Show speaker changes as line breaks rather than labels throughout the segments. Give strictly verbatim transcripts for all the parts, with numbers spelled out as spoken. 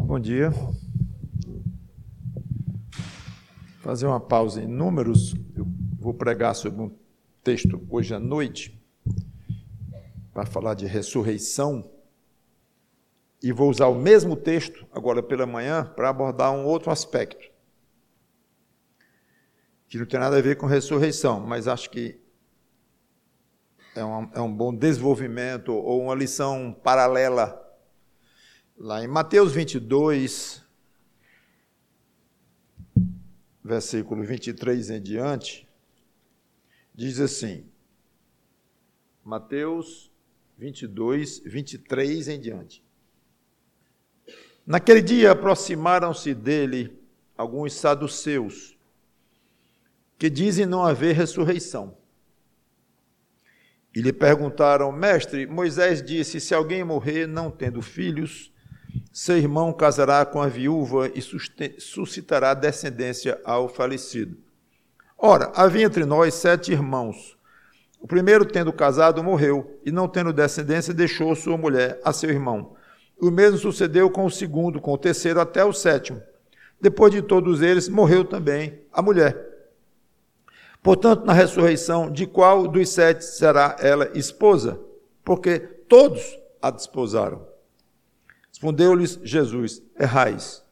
Bom dia. Fazer uma pausa em números. Eu vou pregar sobre um texto hoje à noite, para falar de ressurreição, e vou usar o mesmo texto, agora pela manhã, para abordar um outro aspecto, que não tem nada a ver com ressurreição, mas acho que é um, é um bom desenvolvimento, ou uma lição paralela. Lá em Mateus vinte e dois, versículo vinte e três em diante, diz assim, Mateus vinte e dois, vinte e três em diante. Naquele dia aproximaram-se dele alguns saduceus, que dizem não haver ressurreição. E lhe perguntaram, mestre, Moisés disse, se alguém morrer não tendo filhos, seu irmão casará com a viúva e suscitará descendência ao falecido. Ora, havia entre nós sete irmãos. O primeiro, tendo casado, morreu, e não tendo descendência, deixou sua mulher a seu irmão. O mesmo sucedeu com o segundo, com o terceiro, até o sétimo. Depois de todos eles, morreu também a mulher. Portanto, na ressurreição, de qual dos sete será ela esposa? Porque todos a desposaram. Respondeu-lhes Jesus, errais,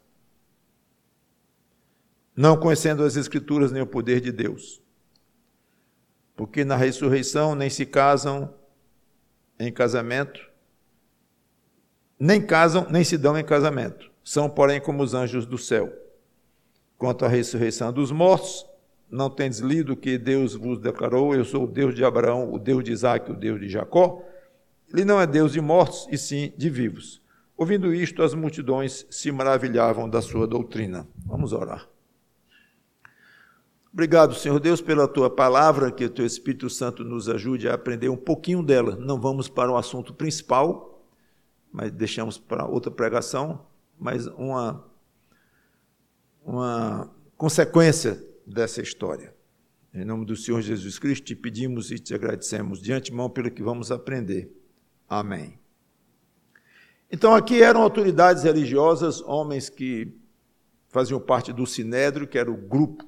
não conhecendo as Escrituras nem o poder de Deus. Porque na ressurreição nem se casam em casamento, nem casam, nem se dão em casamento. São, porém, como os anjos do céu. Quanto à ressurreição dos mortos, não tendes lido que Deus vos declarou, eu sou o Deus de Abraão, o Deus de Isaque, o Deus de Jacó? Ele não é Deus de mortos, e sim de vivos. Ouvindo isto, as multidões se maravilhavam da sua doutrina. Vamos orar. Obrigado, Senhor Deus, pela Tua palavra, que o Teu Espírito Santo nos ajude a aprender um pouquinho dela. Não vamos para o assunto principal, mas deixamos para outra pregação, mas uma, uma consequência dessa história. Em nome do Senhor Jesus Cristo, te pedimos e te agradecemos de antemão pelo que vamos aprender. Amém. Então, aqui eram autoridades religiosas, homens que faziam parte do Sinédrio, que era o grupo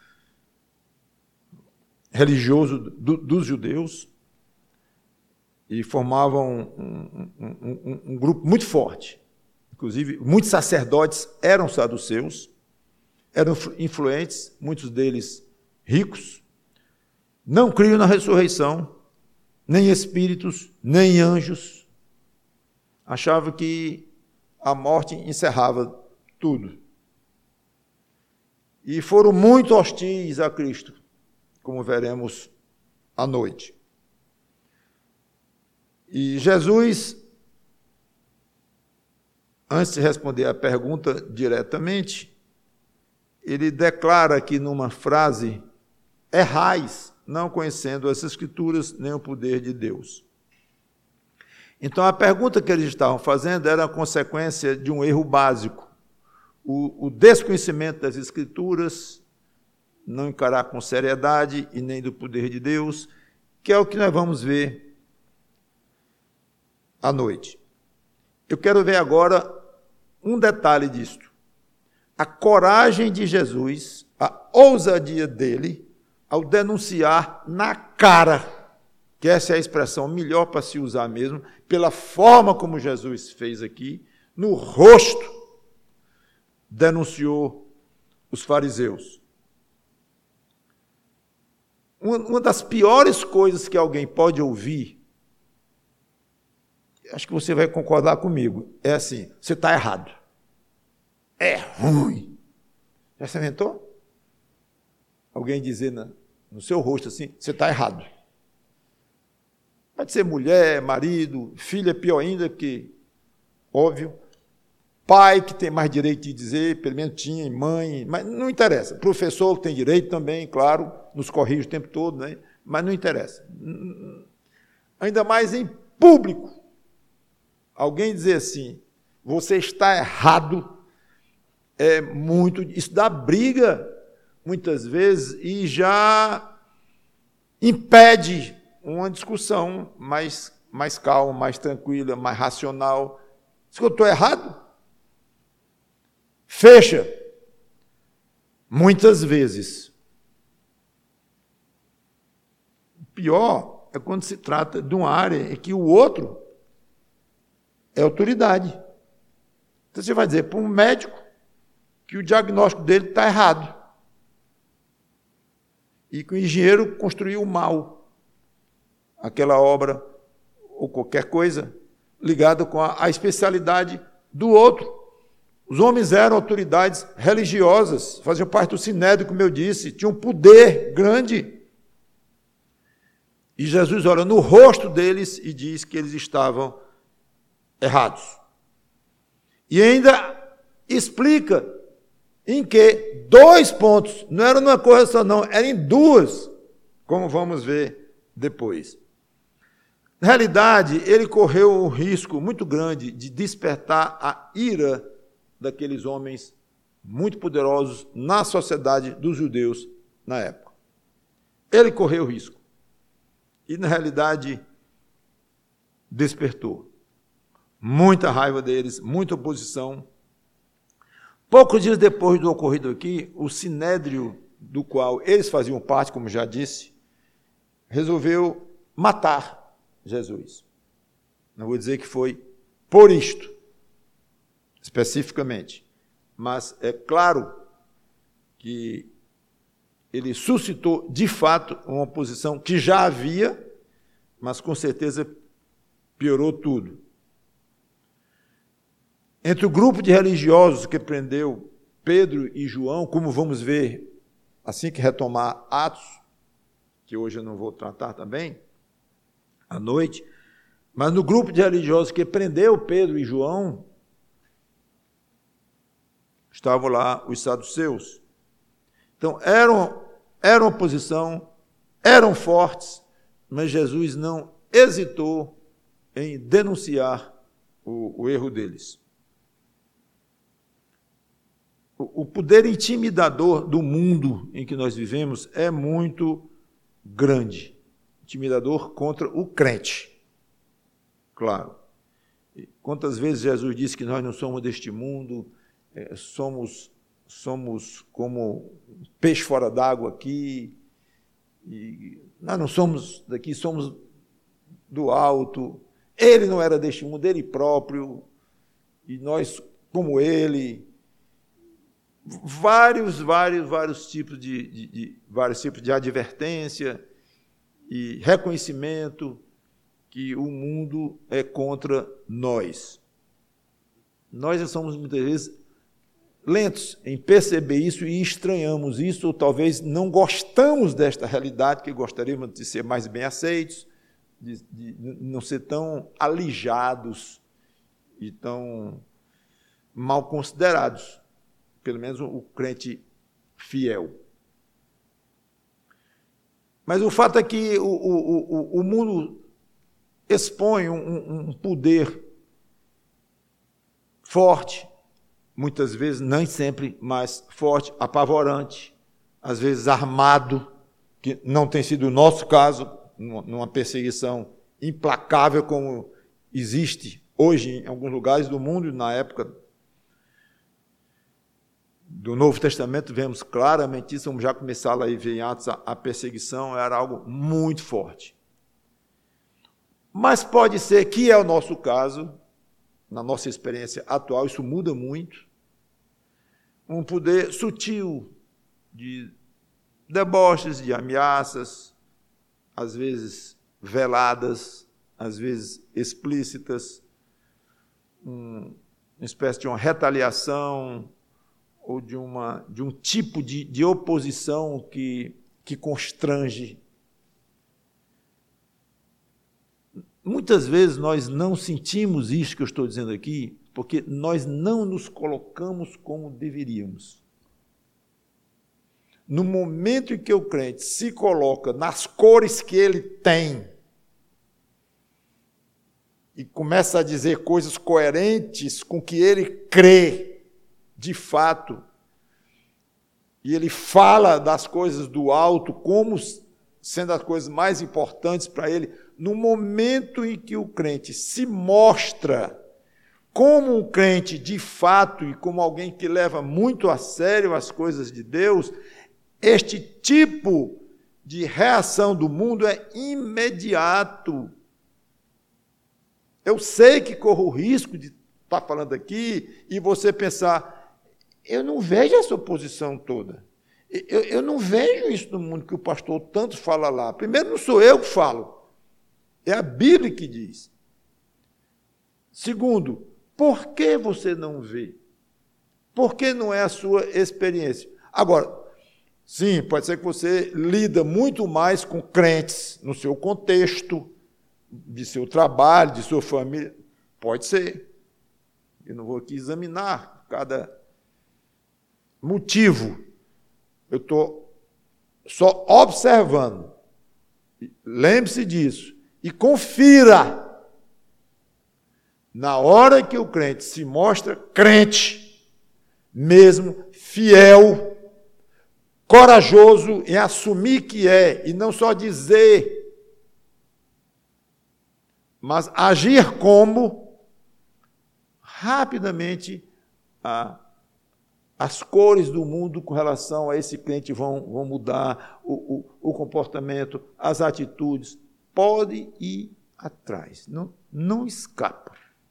religioso do, dos judeus, e formavam um, um, um, um grupo muito forte. Inclusive, muitos sacerdotes eram saduceus, eram influentes, muitos deles ricos, não criam na ressurreição, nem espíritos, nem anjos. Achavam que a morte encerrava tudo. E foram muito hostis a Cristo, como veremos à noite. E Jesus, antes de responder a pergunta diretamente, ele declara aqui numa frase, errais, não conhecendo as Escrituras nem o poder de Deus. Então, a pergunta que eles estavam fazendo era a consequência de um erro básico. O, o desconhecimento das Escrituras, não encarar com seriedade e nem do poder de Deus, que é o que nós vamos ver à noite. Eu quero ver agora um detalhe disto. A coragem de Jesus, a ousadia dele, ao denunciar na cara, que essa é a expressão melhor para se usar mesmo, pela forma como Jesus fez aqui, no rosto, denunciou os fariseus. Uma das piores coisas que alguém pode ouvir, acho que você vai concordar comigo, é assim, você está errado. É ruim. Já se inventou? Alguém dizer na, no seu rosto assim, você está errado. Pode ser mulher, marido, filho é pior ainda, porque, óbvio, pai que tem mais direito de dizer, pelo menos tinha, mãe, mas não interessa. Professor tem direito também, claro, nos corrige o tempo todo, né? Mas não interessa. Ainda mais em público. Alguém dizer assim, você está errado, é muito, isso dá briga, muitas vezes, e já impede uma discussão mais, mais calma, mais tranquila, mais racional. Se eu estou errado, fecha. Muitas vezes. O pior é quando se trata de uma área em que o outro é autoridade. Então você vai dizer para um médico que o diagnóstico dele está errado. E que o engenheiro construiu mal aquela obra ou qualquer coisa ligada com a, a especialidade do outro. Os homens eram autoridades religiosas, faziam parte do sinédrio, como eu disse, tinham um poder grande. E Jesus olha no rosto deles e diz que eles estavam errados. E ainda explica em que dois pontos, não era numa coisa só não, era em duas, como vamos ver depois. Na realidade, ele correu um risco muito grande de despertar a ira daqueles homens muito poderosos na sociedade dos judeus na época. Ele correu o risco. E, na realidade, despertou muita raiva deles, muita oposição. Poucos dias depois do ocorrido aqui, o sinédrio do qual eles faziam parte, como já disse, resolveu matar Jesus. Não vou dizer que foi por isto, especificamente, mas é claro que ele suscitou, de fato, uma oposição que já havia, mas com certeza piorou tudo. Entre o grupo de religiosos que prendeu Pedro e João, como vamos ver assim que retomar Atos, que hoje eu não vou tratar também, à noite, mas no grupo de religiosos que prendeu Pedro e João, estavam lá os saduceus. Então, eram, eram oposição, eram fortes, mas Jesus não hesitou em denunciar o, o erro deles. O, o poder intimidador do mundo em que nós vivemos é muito grande. Intimidador contra o crente. Claro. E quantas vezes Jesus disse que nós não somos deste mundo, é, somos, somos como peixe fora d'água aqui, e nós não somos daqui, somos do alto. Ele não era deste mundo, ele próprio, e nós como ele. Vários, vários, vários tipos de, de, de, vários tipos de advertência e reconhecimento que o mundo é contra nós. Nós somos, muitas vezes, lentos em perceber isso e estranhamos isso, ou talvez não gostamos desta realidade, que gostaríamos de ser mais bem aceitos, de, de não ser tão alijados e tão mal considerados, pelo menos o crente fiel. Mas o fato é que o, o, o mundo expõe um, um poder forte, muitas vezes, nem sempre, mas forte, apavorante, às vezes armado, que não tem sido o nosso caso, numa perseguição implacável como existe hoje em alguns lugares do mundo, na época do Novo Testamento, vemos claramente isso, vamos já começar a ver em Atos, a perseguição era algo muito forte. Mas pode ser que é o nosso caso, na nossa experiência atual, isso muda muito, um poder sutil de deboches, de ameaças, às vezes veladas, às vezes explícitas, uma espécie de uma retaliação, ou de, uma, de um tipo de, de oposição que, que constrange. Muitas vezes nós não sentimos isso que eu estou dizendo aqui, porque nós não nos colocamos como deveríamos. No momento em que o crente se coloca nas cores que ele tem e começa a dizer coisas coerentes com o que ele crê, de fato, e ele fala das coisas do alto como sendo as coisas mais importantes para ele, no momento em que o crente se mostra como um crente de fato e como alguém que leva muito a sério as coisas de Deus, este tipo de reação do mundo é imediato. Eu sei que corro o risco de estar falando aqui e você pensar, eu não vejo essa oposição toda. Eu, eu não vejo isso no mundo que o pastor tanto fala lá. Primeiro, não sou eu que falo, é a Bíblia que diz. Segundo, por que você não vê? Por que não é a sua experiência? Agora, sim, pode ser que você lida muito mais com crentes no seu contexto, de seu trabalho, de sua família. Pode ser. Eu não vou aqui examinar cada motivo. Eu estou só observando. Lembre-se disso. E confira. Na hora que o crente se mostra crente, mesmo fiel, corajoso em assumir que é, e não só dizer, mas agir como, rapidamente a, as cores do mundo com relação a esse crente vão, vão mudar, o, o, o comportamento, as atitudes, pode ir atrás, não, não escapa.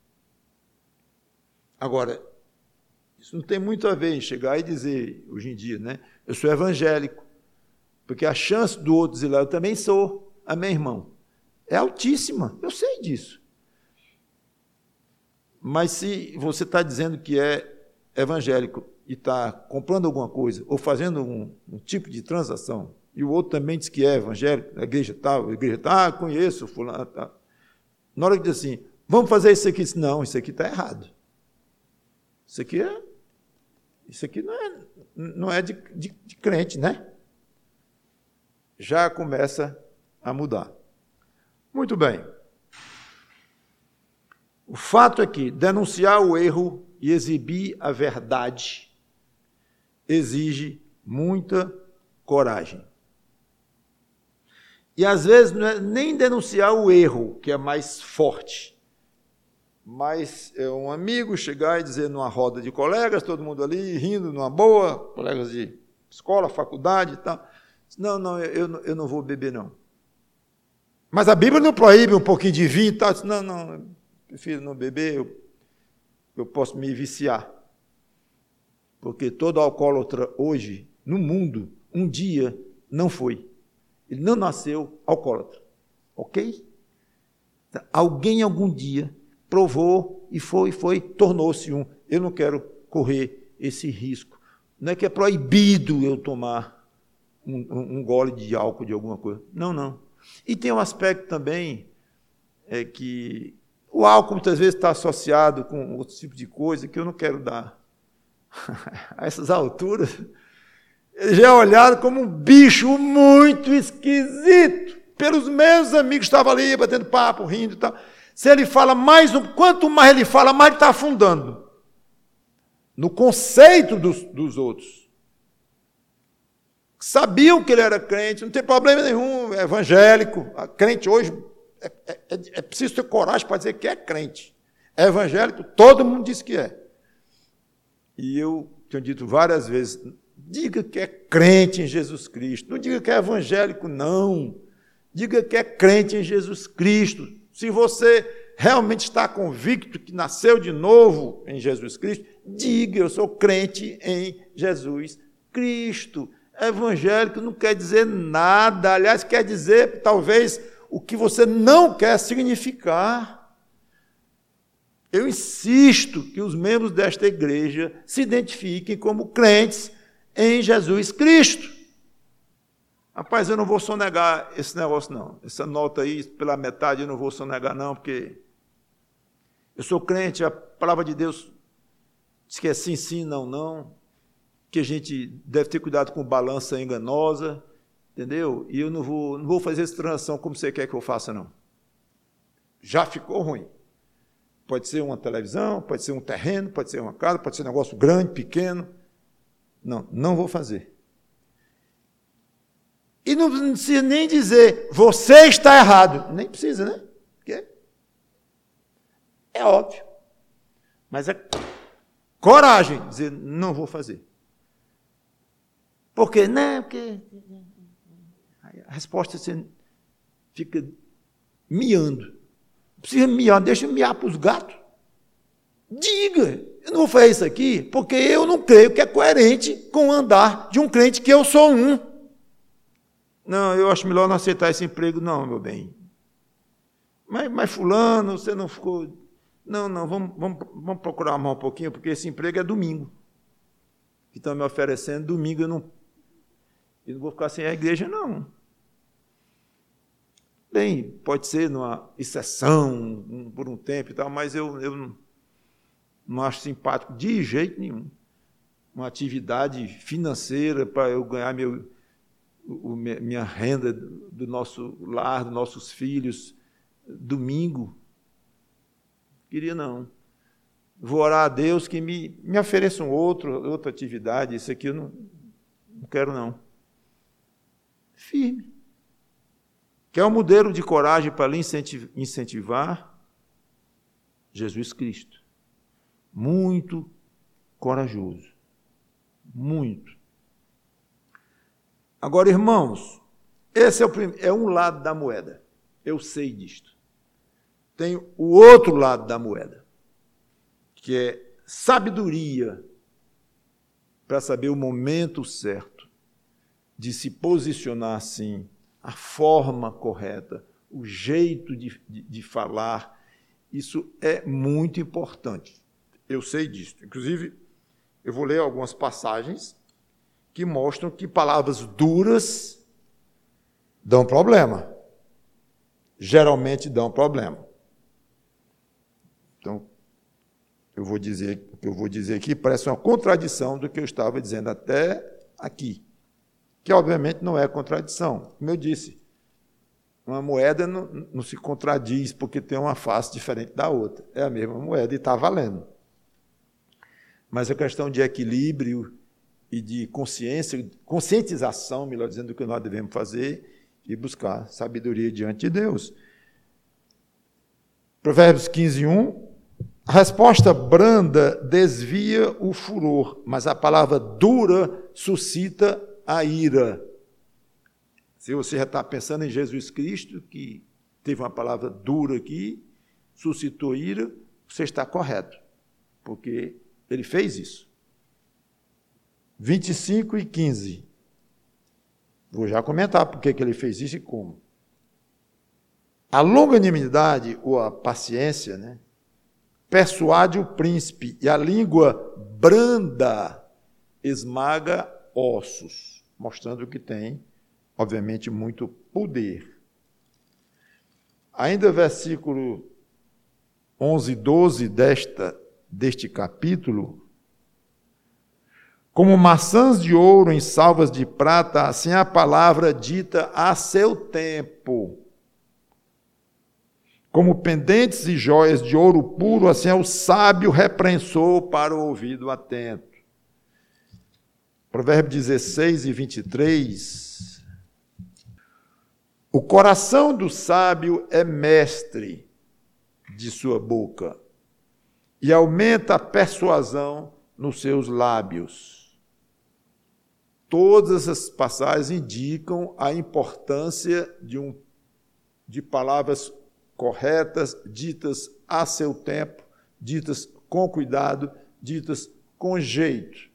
Agora, isso não tem muito a ver em chegar e dizer, hoje em dia, né? Eu sou evangélico, porque a chance do outro dizer lá, eu também sou, amém, irmão? É altíssima, eu sei disso. Mas se você está dizendo que é evangélico e está comprando alguma coisa, ou fazendo um, um tipo de transação, e o outro também diz que é evangélico, a igreja tal, a igreja tal, ah, conheço, fulano, tal. Na hora que diz assim, vamos fazer isso aqui, não, isso aqui está errado. Isso aqui é, isso aqui não é, não é de, de, de crente, né? Já começa a mudar. Muito bem. O fato é que denunciar o erro e exibir a verdade exige muita coragem. E às vezes não é nem denunciar o erro que é mais forte, mas é um amigo chegar e dizer numa roda de colegas, todo mundo ali rindo numa boa, colegas de escola, faculdade e tal, não, não, eu, eu não vou beber não. Mas a Bíblia não proíbe um pouquinho de vinho e tal, não, não, eu prefiro não beber, eu, eu posso me viciar. Porque todo alcoólatra hoje, no mundo, um dia não foi. Ele não nasceu alcoólatra, ok? Alguém algum dia provou e foi, foi, tornou-se um. Eu não quero correr esse risco. Não é que é proibido eu tomar um, um, um gole de álcool de alguma coisa. Não, não. E tem um aspecto também é que o álcool muitas vezes está associado com outro tipo de coisa que eu não quero dar. A essas alturas, ele já é olhado como um bicho muito esquisito. Pelos meus amigos que estavam ali batendo papo, rindo e tal. Se ele fala mais, um, quanto mais ele fala, mais ele está afundando no conceito dos, dos outros. Sabiam que ele era crente, não tem problema nenhum, é evangélico. A crente hoje, é, é, é preciso ter coragem para dizer que é crente. É evangélico, todo mundo diz que é. E eu tenho dito várias vezes, diga que é crente em Jesus Cristo, não diga que é evangélico, não. Diga que é crente em Jesus Cristo. Se você realmente está convicto que nasceu de novo em Jesus Cristo, diga, eu sou crente em Jesus Cristo. Evangélico não quer dizer nada, aliás, quer dizer, talvez, o que você não quer significar. Eu insisto que os membros desta igreja se identifiquem como crentes em Jesus Cristo. Rapaz, eu não vou sonegar esse negócio, não. Essa nota aí, pela metade, eu não vou sonegar, não, porque eu sou crente, a palavra de Deus diz que é sim, sim, não, não, que a gente deve ter cuidado com balança enganosa, entendeu? E eu não vou, não vou fazer essa transação como você quer que eu faça, não. Já ficou ruim. Pode ser uma televisão, pode ser um terreno, pode ser uma casa, pode ser um negócio grande, pequeno. Não, não vou fazer. E não precisa nem dizer, você está errado. Nem precisa, né? Porque é óbvio. Mas é coragem de dizer, não vou fazer. Por quê? Não, porque a resposta você fica miando. Não precisa miar, deixa eu miar para os gatos. Diga, eu não vou fazer isso aqui porque eu não creio que é coerente com o andar de um crente que eu sou um. Não, eu acho melhor não aceitar esse emprego, não, meu bem. Mas, mas fulano, você não ficou... Não, não, vamos, vamos, vamos procurar mais um pouquinho, porque esse emprego é domingo. Que estão me oferecendo, domingo eu não, eu não vou ficar sem a igreja, não. Bem, pode ser numa exceção, por um tempo e tal, mas eu, eu não, não acho simpático de jeito nenhum. Uma atividade financeira para eu ganhar meu, o, minha renda do nosso lar, dos nossos filhos, domingo. Queria não. Vou orar a Deus que me, me ofereça um outro, outra atividade. Isso aqui eu não, não quero, não. Firme. Quer um modelo de coragem para lhe incentivar? Jesus Cristo. Muito corajoso. Muito. Agora, irmãos, esse é, o prim... é um lado da moeda. Eu sei disto. Tem o outro lado da moeda, que é sabedoria para saber o momento certo de se posicionar assim, a forma correta, o jeito de, de, de falar. Isso é muito importante. Eu sei disso. Inclusive, eu vou ler algumas passagens que mostram que palavras duras dão problema. Geralmente dão problema. Então, eu vou dizer, o que eu vou dizer aqui parece uma contradição do que eu estava dizendo até aqui, que obviamente não é contradição. Como eu disse, uma moeda não, não se contradiz porque tem uma face diferente da outra. É a mesma moeda e está valendo. Mas a questão de equilíbrio e de consciência, conscientização, melhor dizendo, do que nós devemos fazer e buscar sabedoria diante de Deus. Provérbios quinze, um. A resposta branda desvia o furor, mas a palavra dura suscita a ira. Se você já está pensando em Jesus Cristo, que teve uma palavra dura aqui, suscitou ira, você está correto, porque ele fez isso. vinte e cinco e quinze. Vou já comentar por que ele fez isso e como. A longanimidade, ou a paciência, né, persuade o príncipe, e a língua branda esmaga ossos, mostrando que tem, obviamente, muito poder. Ainda versículo onze e doze desta, deste capítulo, como maçãs de ouro em salvas de prata, assim é a palavra dita a seu tempo. Como pendentes e joias de ouro puro, assim é o sábio repreensor para o ouvido atento. Provérbio dezesseis e vinte e três. O coração do sábio é mestre de sua boca e aumenta a persuasão nos seus lábios. Todas essas passagens indicam a importância de, um, de palavras corretas, ditas a seu tempo, ditas com cuidado, ditas com jeito.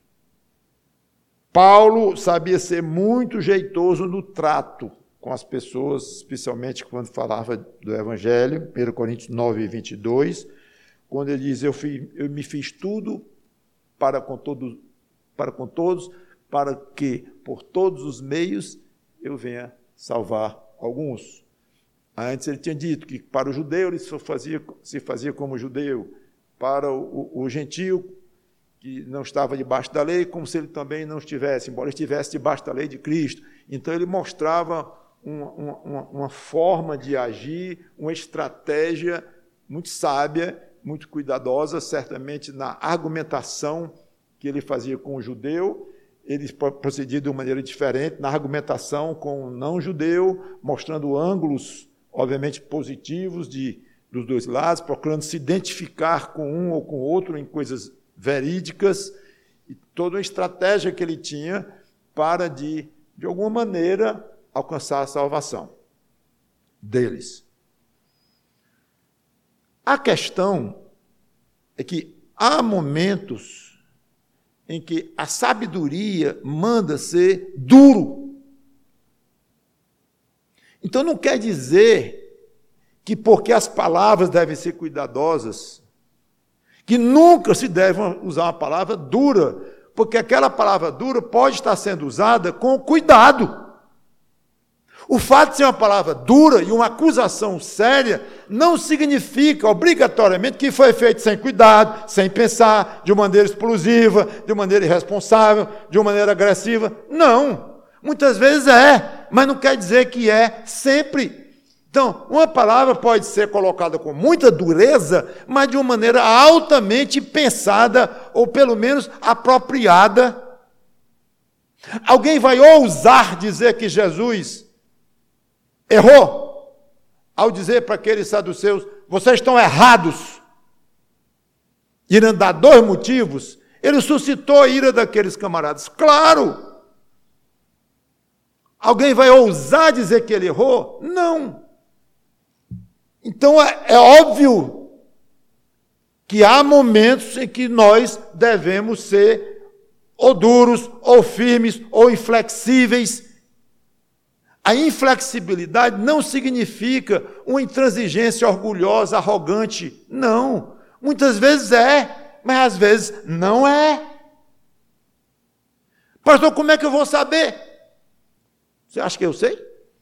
Paulo sabia ser muito jeitoso no trato com as pessoas, especialmente quando falava do Evangelho, primeira Coríntios nove, vinte e dois, quando ele diz, eu, fiz, eu me fiz tudo para com, todo, para com todos, para que, por todos os meios, eu venha salvar alguns. Antes ele tinha dito que para o judeu ele só fazia, se fazia como judeu, para o, o, o gentio, que não estava debaixo da lei, como se ele também não estivesse, embora estivesse debaixo da lei de Cristo. Então ele mostrava uma, uma, uma forma de agir, uma estratégia muito sábia, muito cuidadosa, certamente na argumentação que ele fazia com o judeu. Ele procedia de uma maneira diferente na argumentação com o não-judeu, mostrando ângulos obviamente positivos de, dos dois lados, procurando se identificar com um ou com o outro em coisas verídicas, e toda uma estratégia que ele tinha para, de, de alguma maneira, alcançar a salvação deles. A questão é que há momentos em que a sabedoria manda ser duro. Então não quer dizer que porque as palavras devem ser cuidadosas, que nunca se deve usar uma palavra dura, porque aquela palavra dura pode estar sendo usada com cuidado. O fato de ser uma palavra dura e uma acusação séria não significa obrigatoriamente que foi feito sem cuidado, sem pensar, de uma maneira explosiva, de uma maneira irresponsável, de uma maneira agressiva. Não. Muitas vezes é, mas não quer dizer que é sempre. Então, uma palavra pode ser colocada com muita dureza, mas de uma maneira altamente pensada, ou pelo menos apropriada. Alguém vai ousar dizer que Jesus errou ao dizer para aqueles saduceus: vocês estão errados. Irão dar dois motivos. Ele suscitou a ira daqueles camaradas. Claro! Alguém vai ousar dizer que ele errou? Não. Então é, é óbvio que há momentos em que nós devemos ser ou duros, ou firmes, ou inflexíveis. A inflexibilidade não significa uma intransigência orgulhosa, arrogante. Não. Muitas vezes é, mas às vezes não é. Pastor, como é que eu vou saber? Você acha que eu sei?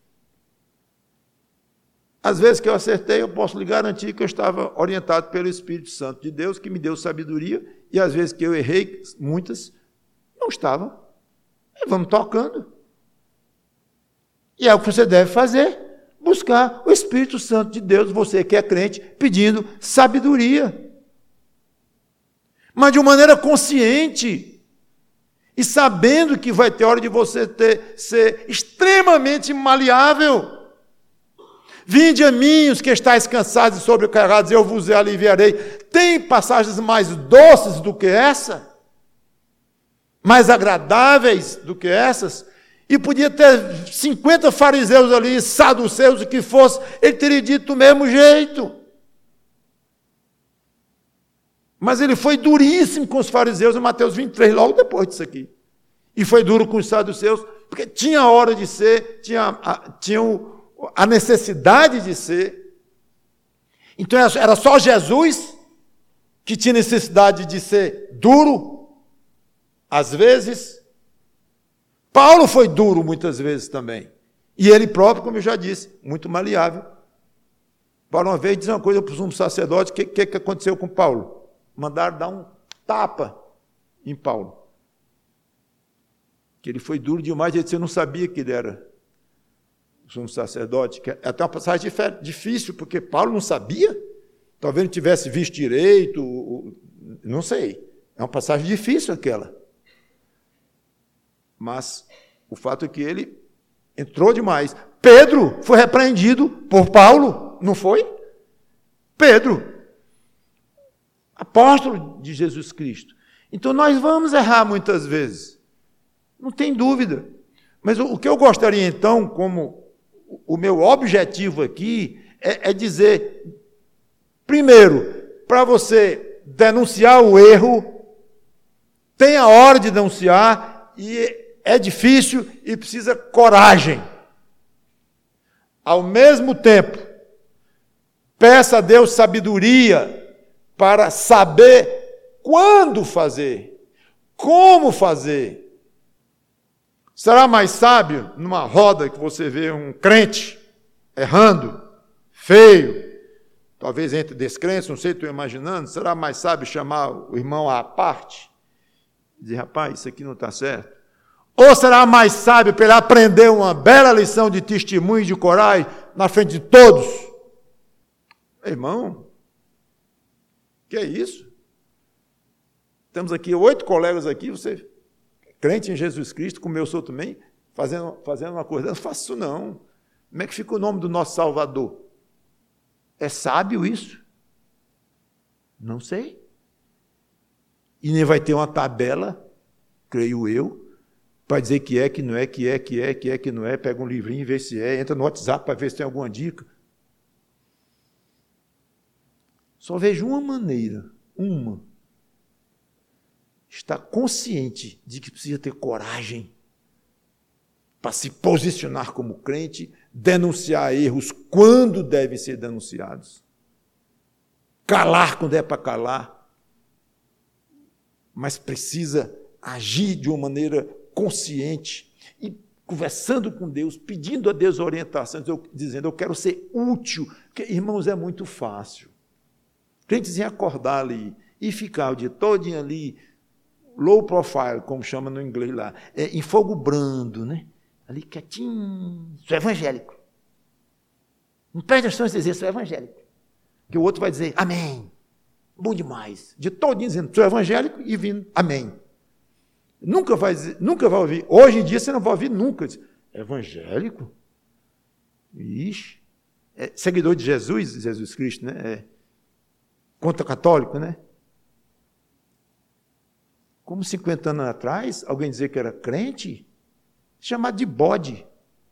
Às vezes que eu acertei, eu posso lhe garantir que eu estava orientado pelo Espírito Santo de Deus, que me deu sabedoria, e às vezes que eu errei, muitas, não estavam. E vamos tocando. E é o que você deve fazer, buscar o Espírito Santo de Deus, você que é crente, pedindo sabedoria. Mas de uma maneira consciente, e sabendo que vai ter hora de você ter, ser extremamente maleável. Vinde a mim, os que estáis cansados e sobrecarregados, eu vos aliviarei. Tem passagens mais doces do que essa? Mais agradáveis do que essas? E podia ter cinquenta fariseus ali, saduceus, o que fosse, ele teria dito do mesmo jeito. Mas ele foi duríssimo com os fariseus em Mateus vinte e três, logo depois disso aqui. E foi duro com os saduceus, porque tinha a hora de ser, tinha, a, tinha o, a necessidade de ser. Então era só Jesus que tinha necessidade de ser duro, às vezes. Paulo foi duro muitas vezes também. E ele próprio, como eu já disse, muito maleável. Paulo uma vez diz uma coisa para o sumo sacerdote, o que, que, que aconteceu com Paulo? Mandaram dar um tapa em Paulo. Que ele foi duro demais, ele disse, eu não sabia que ele era o sumo sacerdote. Que é até uma passagem difícil, porque Paulo não sabia. Talvez não tivesse visto direito, não sei. É uma passagem difícil aquela. Mas o fato é que ele entrou demais. Pedro foi repreendido por Paulo, não foi? Pedro, apóstolo de Jesus Cristo. Então nós vamos errar muitas vezes, não tem dúvida. Mas o que eu gostaria então, como o meu objetivo aqui, é, é dizer, primeiro, para você denunciar o erro, tem a hora de denunciar e é difícil e precisa coragem. Ao mesmo tempo, peça a Deus sabedoria para saber quando fazer, como fazer. Será mais sábio, numa roda que você vê um crente errando, feio, talvez entre descrentes, não sei, estou imaginando, será mais sábio chamar o irmão à parte? Dizer, rapaz, isso aqui não está certo. Ou será mais sábio para ele aprender uma bela lição de testemunho e de coragem na frente de todos? Irmão, que é isso? Temos aqui oito colegas aqui, você, crente em Jesus Cristo, como eu sou também, fazendo, fazendo uma coisa. Eu não faço isso não. Como é que fica o nome do nosso Salvador? É sábio isso? Não sei. E nem vai ter uma tabela, creio eu, para dizer que é, que não é, que é, que é, que é, que não é. Pega um livrinho, vê se é, entra no WhatsApp para ver se tem alguma dica. Só vejo uma maneira, uma, estar consciente de que precisa ter coragem para se posicionar como crente, denunciar erros quando devem ser denunciados, calar quando é para calar, mas precisa agir de uma maneira consciente e conversando com Deus, pedindo a Deus orientação, dizendo, eu quero ser útil, porque, irmãos, é muito fácil. Crentezinho acordar ali e ficar o dia todinho ali, low profile, como chama no inglês lá, é, em fogo brando, né? Ali quietinho, sou evangélico. Não preste atenção em dizer, sou evangélico. Que o outro vai dizer, amém. Bom demais. De todinho dizendo, sou evangélico e vindo, amém. Nunca vai, nunca vai ouvir. Hoje em dia você não vai ouvir nunca. Diz, evangélico? Ixi. É seguidor de Jesus, Jesus Cristo, né? É contra católico, né? Como cinquenta anos atrás, alguém dizer que era crente, chamado de bode.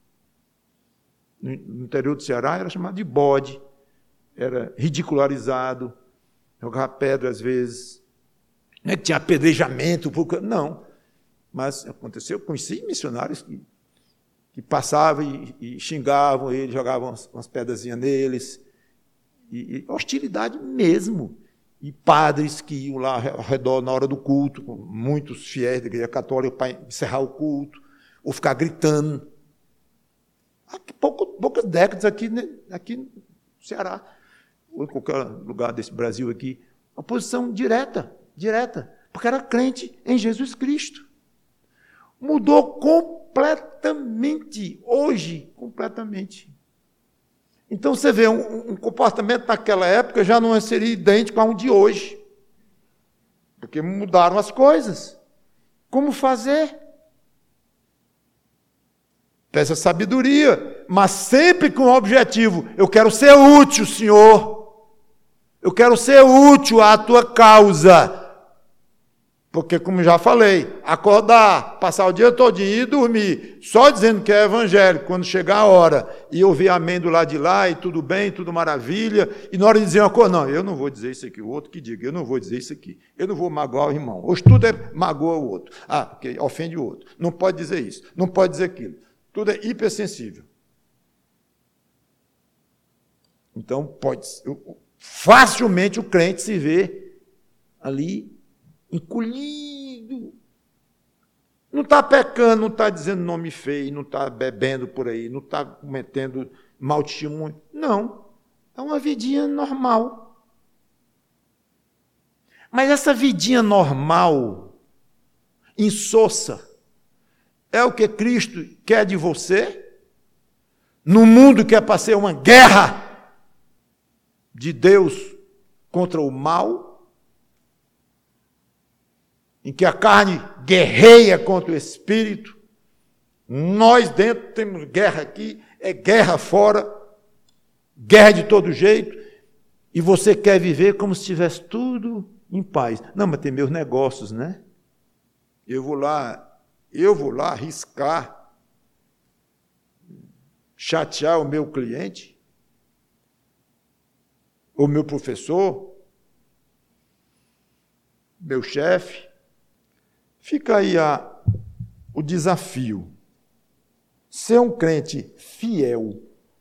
No interior do Ceará era chamado de bode. Era ridicularizado, jogava pedra às vezes, não é que tinha apedrejamento, não. Mas aconteceu, eu conheci missionários que, que passavam e, e xingavam ele, jogavam umas, umas pedrazinhas neles, e, e hostilidade mesmo. E padres que iam lá ao redor na hora do culto, com muitos fiéis da igreja católica, para encerrar o culto, ou ficar gritando. Há pouco, poucas décadas aqui, né, aqui no Ceará, ou em qualquer lugar desse Brasil aqui, oposição direta, direta, porque era crente em Jesus Cristo. Mudou completamente, hoje, completamente. Então, você vê, um, um comportamento naquela época já não seria idêntico a um de hoje, porque mudaram as coisas. Como fazer? Peça sabedoria, mas sempre com o objetivo, eu quero ser útil, Senhor, eu quero ser útil à tua causa, porque, como já falei, acordar, passar o dia todinho e dormir, só dizendo que é evangélico, quando chegar a hora, e ouvir amém do lado de lá, e tudo bem, tudo maravilha, e na hora de dizer uma coisa, não, eu não vou dizer isso aqui, o outro que diga, eu não vou dizer isso aqui, eu não vou magoar o irmão, hoje tudo é magoa o outro, ah, porque ofende o outro, não pode dizer isso, não pode dizer aquilo, tudo é hipersensível. Então, pode, facilmente o crente se vê ali, encolhido, não está pecando, não está dizendo nome feio, não está bebendo por aí, não está cometendo mau testemunho. Não, é uma vidinha normal. Mas essa vidinha normal, insossa, é o que Cristo quer de você? No mundo que é para ser uma guerra de Deus contra o mal, em que a carne guerreia contra o espírito, nós dentro temos guerra aqui, é guerra fora, guerra de todo jeito, e você quer viver como se estivesse tudo em paz. Não, mas tem meus negócios, né? Eu vou lá, eu vou lá arriscar, chatear o meu cliente, o meu professor, meu chefe. Fica aí a, o desafio. Ser um crente fiel,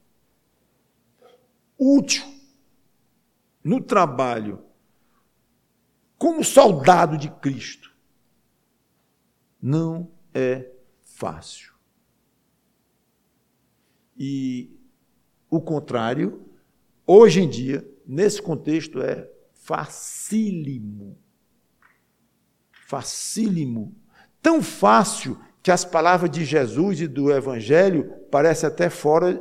útil, no trabalho, como soldado de Cristo, não é fácil. E o contrário, hoje em dia, nesse contexto, é facílimo. Facílimo. Tão fácil que as palavras de Jesus e do Evangelho parecem até fora,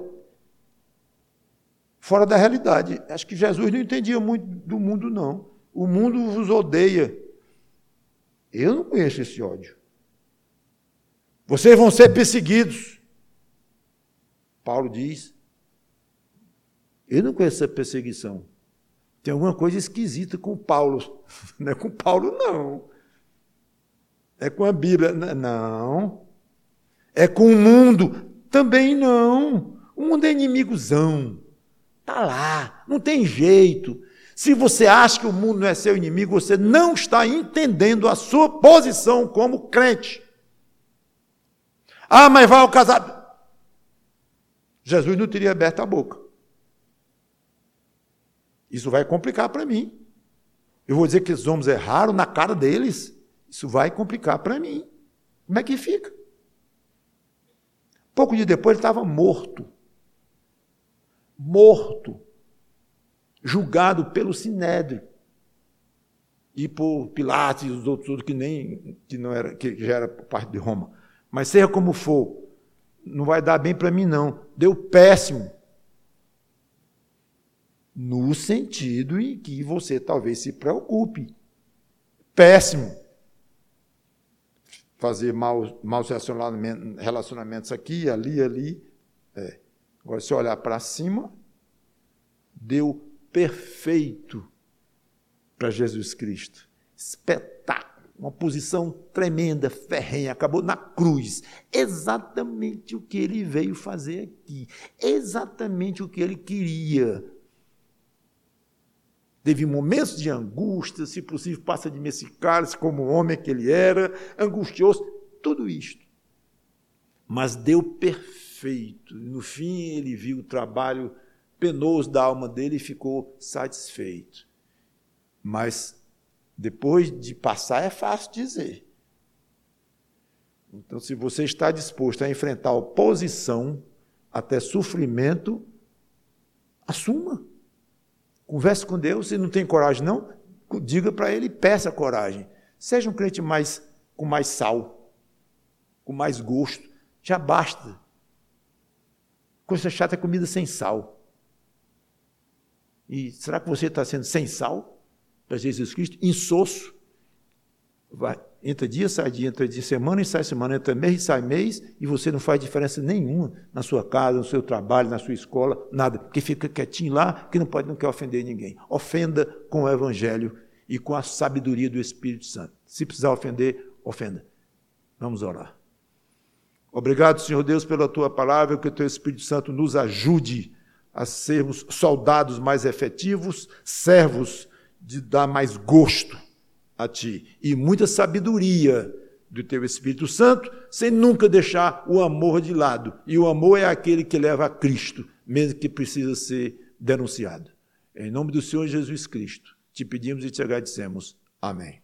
fora da realidade. Acho que Jesus não entendia muito do mundo, não. O mundo vos odeia. Eu não conheço esse ódio. Vocês vão ser perseguidos. Paulo diz. Eu não conheço essa perseguição. Tem alguma coisa esquisita com Paulo. Não é com Paulo, não. É com a Bíblia, não. É com o mundo, também não. O mundo é inimigozão. Está lá, não tem jeito. Se você acha que o mundo não é seu inimigo, você não está entendendo a sua posição como crente. Ah, mas vai ao casado. Jesus não teria aberto a boca. Isso vai complicar para mim. Eu vou dizer que esses homens erraram na cara deles. Isso vai complicar para mim. Como é que fica? Pouco de depois ele estava morto. Morto. Julgado pelo Sinédrio. E por Pilatos e os outros que nem que não era, que já era parte de Roma. Mas seja como for, não vai dar bem para mim, não. Deu péssimo. No sentido em que você talvez se preocupe. Péssimo. Fazer maus, maus relacionamentos, relacionamentos aqui, ali, ali. É. Agora, se olhar para cima, deu perfeito para Jesus Cristo. Espetáculo. Uma posição tremenda, ferrenha, acabou na cruz. Exatamente o que ele veio fazer aqui. Exatamente o que ele queria. Teve momentos de angústia, se possível, passa de mim esse cálice como homem que ele era, angustioso, tudo isto. Mas deu perfeito. No fim, ele viu o trabalho penoso da alma dele e ficou satisfeito. Mas depois de passar, é fácil dizer. Então, se você está disposto a enfrentar oposição, até sofrimento, assuma. Converse com Deus. Se não tem coragem, não, diga para ele e peça coragem. Seja um crente mais, com mais sal, com mais gosto. Já basta. Coisa chata é comida sem sal. E será que você está sendo sem sal para Jesus Cristo? Insosso. Vai, entra dia, sai dia, entra dia, semana e sai semana, entra mês e sai mês, e você não faz diferença nenhuma na sua casa, no seu trabalho, na sua escola, nada, porque fica quietinho lá, que não pode, não quer ofender ninguém. Ofenda com o Evangelho e com a sabedoria do Espírito Santo. Se precisar ofender, ofenda. Vamos orar. Obrigado, Senhor Deus, pela Tua palavra, que o Teu Espírito Santo nos ajude a sermos soldados mais efetivos, servos de dar mais gosto a Ti, e muita sabedoria do Teu Espírito Santo, sem nunca deixar o amor de lado. E o amor é aquele que leva a Cristo, mesmo que precisa ser denunciado. Em nome do Senhor Jesus Cristo, te pedimos e te agradecemos. Amém.